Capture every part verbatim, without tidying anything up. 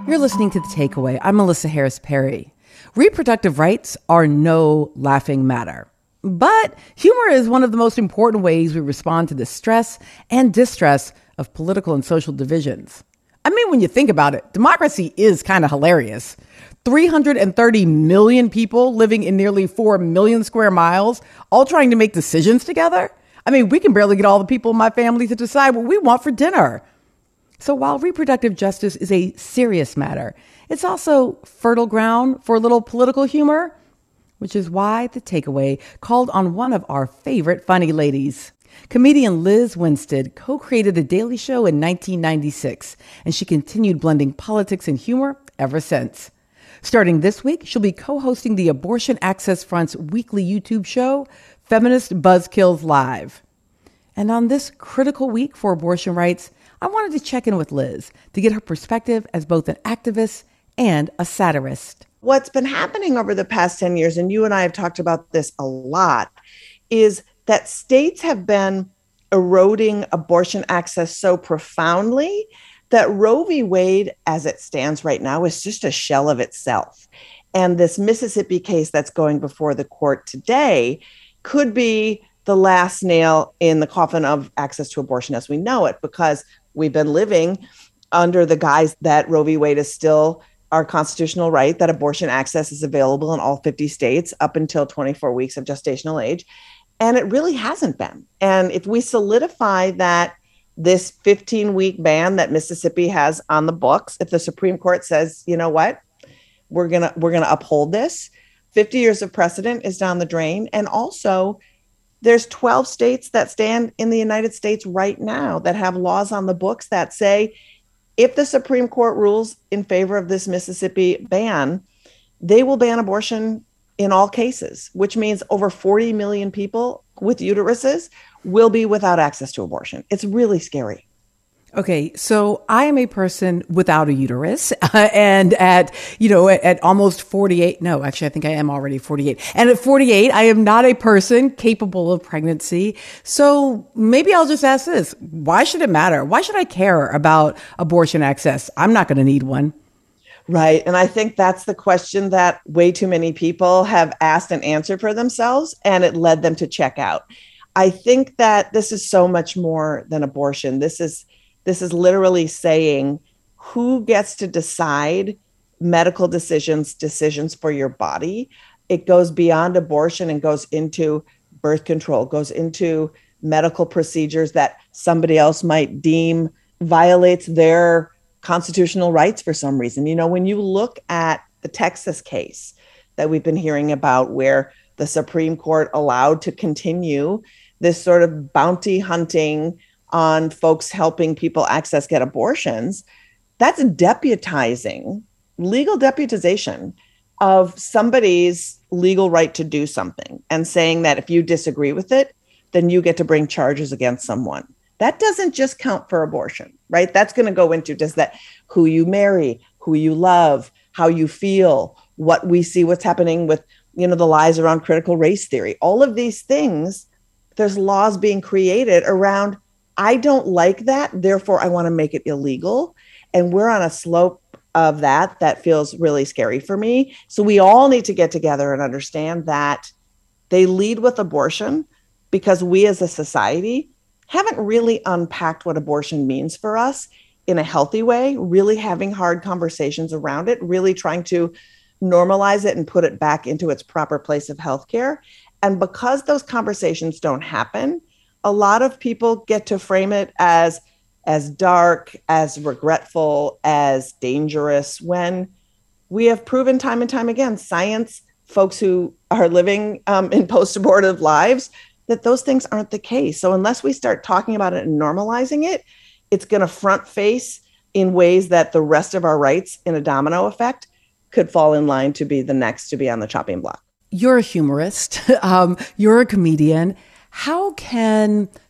You're listening to The Takeaway. I'm Melissa Harris Perry. Reproductive rights are no laughing matter. But humor is one of the most important ways we respond to the stress and distress of political and social divisions. I mean, when you think about it, democracy is kind of hilarious. three hundred thirty million people living in nearly four million square miles, all trying to make decisions together. I mean, we can barely get all the people in my family to decide what we want for dinner. So while reproductive justice is a serious matter, it's also fertile ground for a little political humor, which is why The Takeaway called on one of our favorite funny ladies. Comedian Lizz Winstead co-created The Daily Show in nineteen ninety-six, and she continued blending politics and humor ever since. Starting this week, she'll be co-hosting the Abortion Access Front's weekly YouTube show, Feminist Buzzkills Live. And on this critical week for abortion rights, I wanted to check in with Liz to get her perspective as both an activist and a satirist. What's been happening over the past ten years, and you and I have talked about this a lot, is that states have been eroding abortion access so profoundly that Roe v. Wade, as it stands right now, is just a shell of itself. And this Mississippi case that's going before the court today could be the last nail in the coffin of access to abortion as we know it, because we've been living under the guise that Roe v. Wade is still our constitutional right, that abortion access is available in all fifty states up until twenty-four weeks of gestational age. And it really hasn't been. And if we solidify that this fifteen-week ban that Mississippi has on the books, if the Supreme Court says, you know what, we're gonna we're gonna uphold this, fifty years of precedent is down the drain. And also, there's twelve states that stand in the United States right now that have laws on the books that say, if the Supreme Court rules in favor of this Mississippi ban, they will ban abortion in all cases, which means over forty million people with uteruses will be without access to abortion. It's really scary. Okay, so I am a person without a uterus, uh, and at, you know, at, at almost forty-eight, no, actually, I think I am already forty-eight. And at forty-eight, I am not a person capable of pregnancy. So maybe I'll just ask this. Why should it matter? Why should I care about abortion access? I'm not going to need one. Right. And I think that's the question that way too many people have asked and answered for themselves, and it led them to check out. I think that this is so much more than abortion. This is This is literally saying who gets to decide medical decisions, decisions for your body. It goes beyond abortion and goes into birth control, goes into medical procedures that somebody else might deem violates their constitutional rights for some reason. You know, when you look at the Texas case that we've been hearing about, where the Supreme Court allowed to continue this sort of bounty hunting on folks helping people access, get abortions, that's deputizing, legal deputization of somebody's legal right to do something and saying that if you disagree with it, then you get to bring charges against someone. That doesn't just count for abortion, right? That's going to go into, does that, who you marry, who you love, how you feel, what we see, what's happening with, you know, the lies around critical race theory, all of these things. There's laws being created around, I don't like that, therefore I want to make it illegal. And we're on a slope of that that feels really scary for me. So we all need to get together and understand that they lead with abortion because we as a society haven't really unpacked what abortion means for us in a healthy way, really having hard conversations around it, really trying to normalize it and put it back into its proper place of healthcare. And because those conversations don't happen, a lot of people get to frame it as as dark, as regretful, as dangerous, when we have proven time and time again, science, folks who are living um, in post-abortive lives, that those things aren't the case. So unless we start talking about it and normalizing it, it's going to front face in ways that the rest of our rights in a domino effect could fall in line to be the next to be on the chopping block. You're a humorist. um, you're a comedian. How can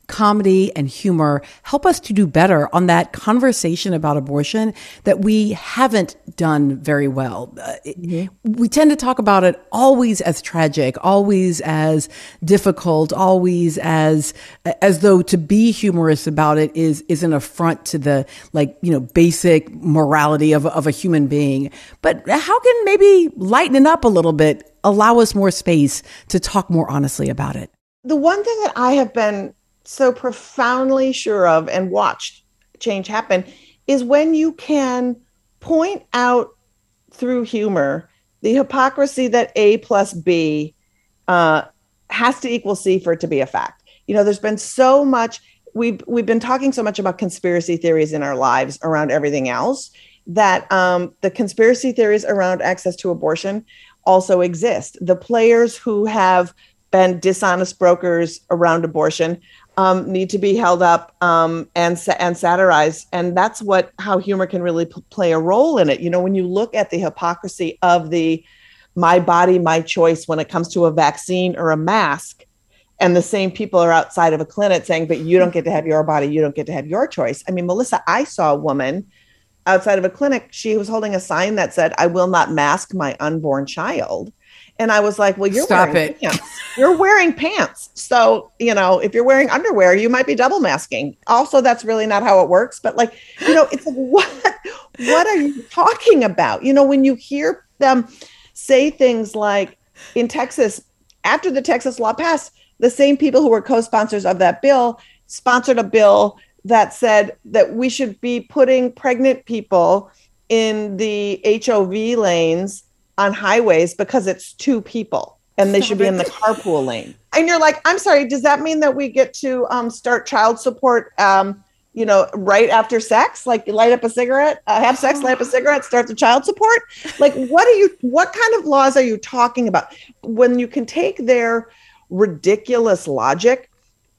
comedy and humor help us to do better on that conversation about abortion that we haven't done very well. Uh, mm-hmm. We tend to talk about it always as tragic, always as difficult, always as as though to be humorous about it is is an affront to the, like, you know, basic morality of of a human being. But how can maybe lightening up a little bit allow us more space to talk more honestly about it? The one thing that I have been so profoundly sure of and watched change happen is when you can point out through humor the hypocrisy that A plus B uh, has to equal C for it to be a fact. You know, there's been so much, we've, we've been talking so much about conspiracy theories in our lives around everything else, that um, the conspiracy theories around access to abortion also exist. The players who have been dishonest brokers around abortion Um, need to be held up um, and and satirized, and that's what how humor can really p- play a role in it. You know, when you look at the hypocrisy of the "my body, my choice" when it comes to a vaccine or a mask, and the same people are outside of a clinic saying, "But you don't get to have your body, you don't get to have your choice." I mean, Melissa, I saw a woman outside of a clinic. She was holding a sign that said, "I will not mask my unborn child." And I was like, well, you're Stop wearing it. pants. You're wearing pants. So, you know, if you're wearing underwear, you might be double masking. Also, that's really not how it works. But like, you know, it's like, what, what are you talking about? You know, when you hear them say things like in Texas, after the Texas law passed, the same people who were co-sponsors of that bill sponsored a bill that said that we should be putting pregnant people in the H O V lanes on highways because it's two people and they Stop should be it. in the carpool lane. And you're like, I'm sorry, does that mean that we get to um, start child support, um, you know, right after sex? Like you light up a cigarette, uh, have sex, light up a cigarette, start the child support? Like, what are you, what kind of laws are you talking about? When you can take their ridiculous logic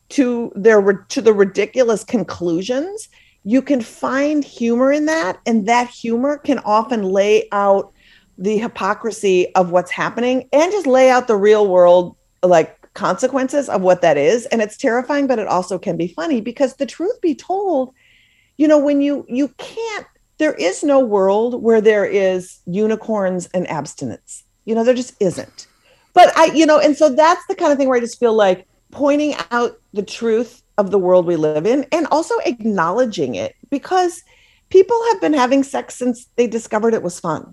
to their, to the ridiculous conclusions, you can find humor in that. And that humor can often lay out the hypocrisy of what's happening and just lay out the real world, like consequences of what that is. And it's terrifying, but it also can be funny because the truth be told, you know, when you, you can't, there is no world where there is unicorns and abstinence, you know, there just isn't. But I, you know, and so that's the kind of thing where I just feel like pointing out the truth of the world we live in and also acknowledging it, because people have been having sex since they discovered it was fun.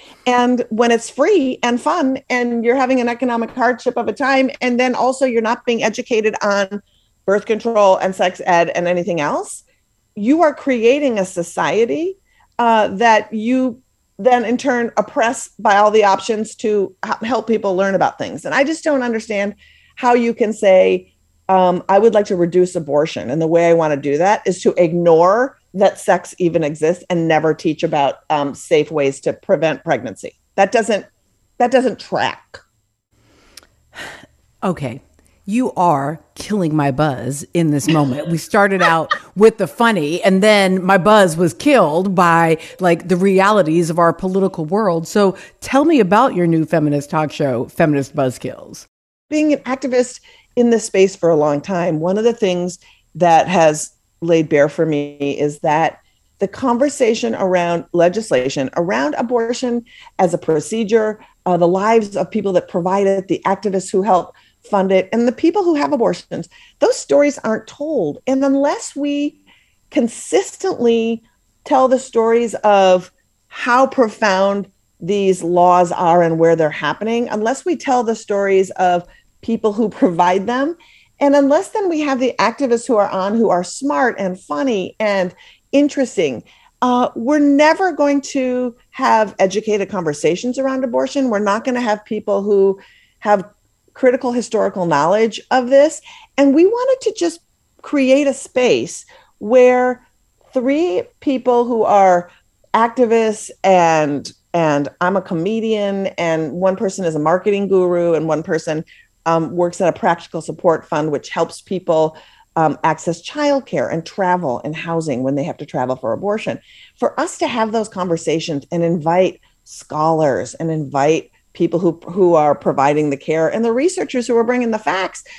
And when it's free and fun and you're having an economic hardship of a time, and then also you're not being educated on birth control and sex ed and anything else, you are creating a society uh, that you then in turn oppress by all the options to h- help people learn about things. And I just don't understand how you can say, um, I would like to reduce abortion. And the way I want to do that is to ignore that sex even exists and never teach about um, safe ways to prevent pregnancy. That doesn't, that doesn't track. Okay. You are killing my buzz in this moment. We started out with the funny, and then my buzz was killed by like the realities of our political world. So tell me about your new feminist talk show, Feminist Buzzkills. Being an activist in this space for a long time, one of the things that has laid bare for me is that the conversation around legislation, around abortion as a procedure, uh, the lives of people that provide it, the activists who help fund it, and the people who have abortions, those stories aren't told. And unless we consistently tell the stories of how profound these laws are and where they're happening, unless we tell the stories of people who provide them, and unless then we have the activists who are on who are smart and funny and interesting, uh, we're never going to have educated conversations around abortion. We're not going to have people who have critical historical knowledge of this. And we wanted to just create a space where three people who are activists and and I'm a comedian, and one person is a marketing guru, and one person Um, works at a practical support fund, which helps people um, access childcare and travel and housing when they have to travel for abortion. For us to have those conversations and invite scholars and invite people who, who are providing the care and the researchers who are bringing the facts,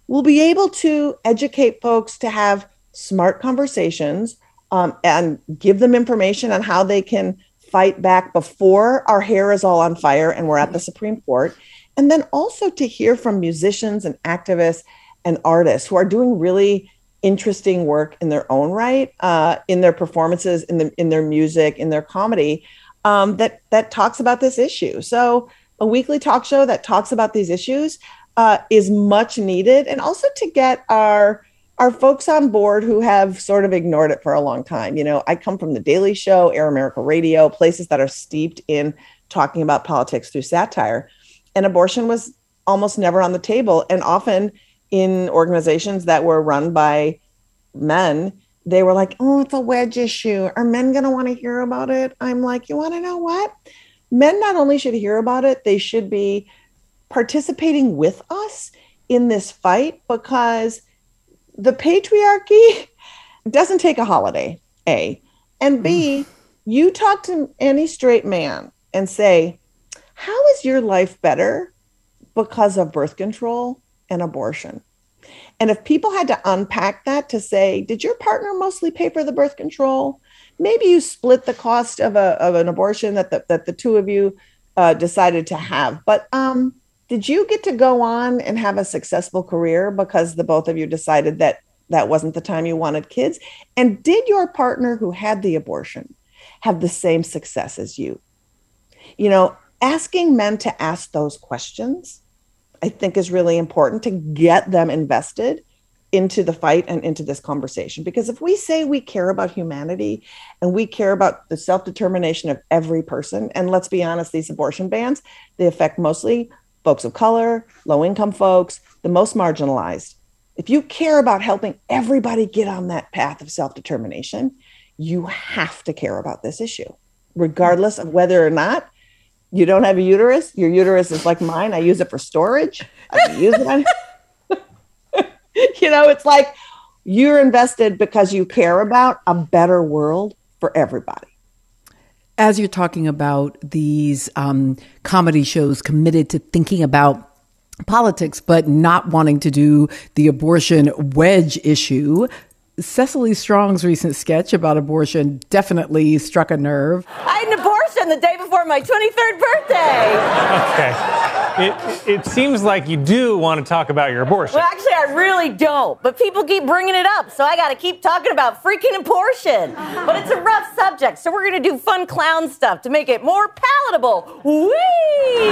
we'll be able to educate folks to have smart conversations um, and give them information on how they can fight back before our hair is all on fire and we're at the Supreme Court. And then also to hear from musicians and activists and artists who are doing really interesting work in their own right, uh, in their performances, in the in their music, in their comedy, um, that that talks about this issue. So a weekly talk show that talks about these issues uh, is much needed, and also to get our our folks on board who have sort of ignored it for a long time. You know, I come from The Daily Show, Air America Radio, places that are steeped in talking about politics through satire, and abortion was almost never on the table, and often in organizations that were run by men, they were like, oh, it's a wedge issue. Are men going to want to hear about it? I'm like, you want to know what? Men not only should hear about it, they should be participating with us in this fight, because the patriarchy doesn't take a holiday, A. And B, you talk to any straight man and say, how is your life better because of birth control and abortion? And if people had to unpack that to say, did your partner mostly pay for the birth control? Maybe you split the cost of a of an abortion that the, that the two of you uh, decided to have. But um, did you get to go on and have a successful career because the both of you decided that that wasn't the time you wanted kids? And did your partner who had the abortion have the same success as you? You know, asking men to ask those questions, I think, is really important to get them invested into the fight and into this conversation. Because if we say we care about humanity and we care about the self-determination of every person, and let's be honest, these abortion bans, they affect mostly folks of color, low-income folks, the most marginalized. If you care about helping everybody get on that path of self-determination, you have to care about this issue, regardless of whether or not you don't have a uterus. Your uterus is like mine. I use it for storage. I can use it on, you know, it's like you're invested because you care about a better world for everybody. As you're talking about these um, comedy shows committed to thinking about politics, but not wanting to do the abortion wedge issue, Cecily Strong's recent sketch about abortion definitely struck a nerve. I had an abortion the day before my twenty-third birthday. Okay. It, it seems like you do want to talk about your abortion. Well, actually, I really don't. But people keep bringing it up, so I got to keep talking about freaking abortion. But it's a rough subject, so we're going to do fun clown stuff to make it more palatable. Whee!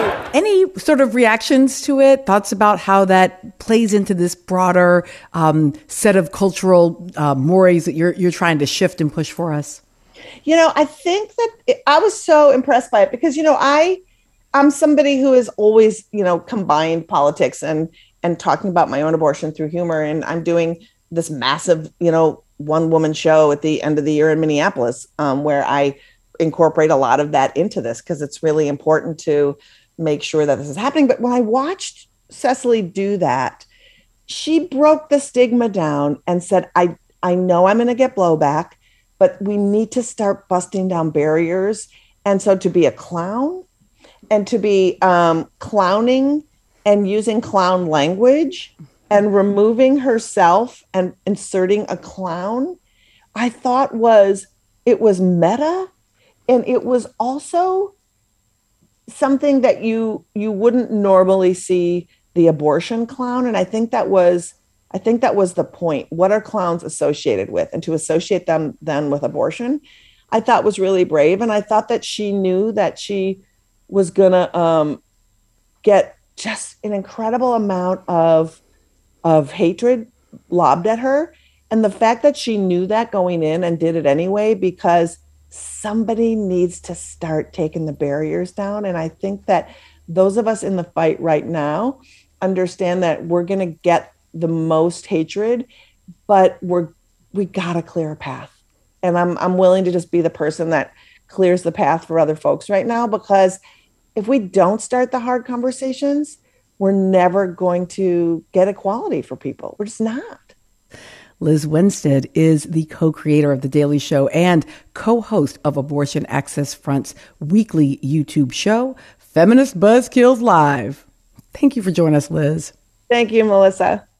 Any sort of reactions to it? Thoughts about how that plays into this broader um, set of cultural uh, mores that you're you're trying to shift and push for us? You know, I think that it, I was so impressed by it because, you know, I, I'm somebody who has always, you know, combined politics and, and talking about my own abortion through humor. And I'm doing this massive, you know, one woman show at the end of the year in Minneapolis, um, where I incorporate a lot of that into this because it's really important to make sure that this is happening. But when I watched Cecily do that, she broke the stigma down and said, I, I know I'm going to get blowback, but we need to start busting down barriers. And so to be a clown and to be um, clowning and using clown language and removing herself and inserting a clown, I thought was, it was meta. And it was also something that you, you wouldn't normally see the abortion clown. And I think that was, I think that was the point. What are clowns associated with? And to associate them then with abortion, I thought was really brave. And I thought that she knew that she was going to um, get just an incredible amount of, of hatred lobbed at her. And the fact that she knew that going in and did it anyway, because somebody needs to start taking the barriers down. And I think that those of us in the fight right now understand that we're going to get the most hatred, but we're, we got to clear a path. And I'm, I'm willing to just be the person that clears the path for other folks right now, because if we don't start the hard conversations, we're never going to get equality for people. We're just not. Liz Winstead is the co-creator of The Daily Show and co-host of Abortion Access Front's weekly YouTube show, Feminist Buzzkills Live. Thank you for joining us, Liz. Thank you, Melissa.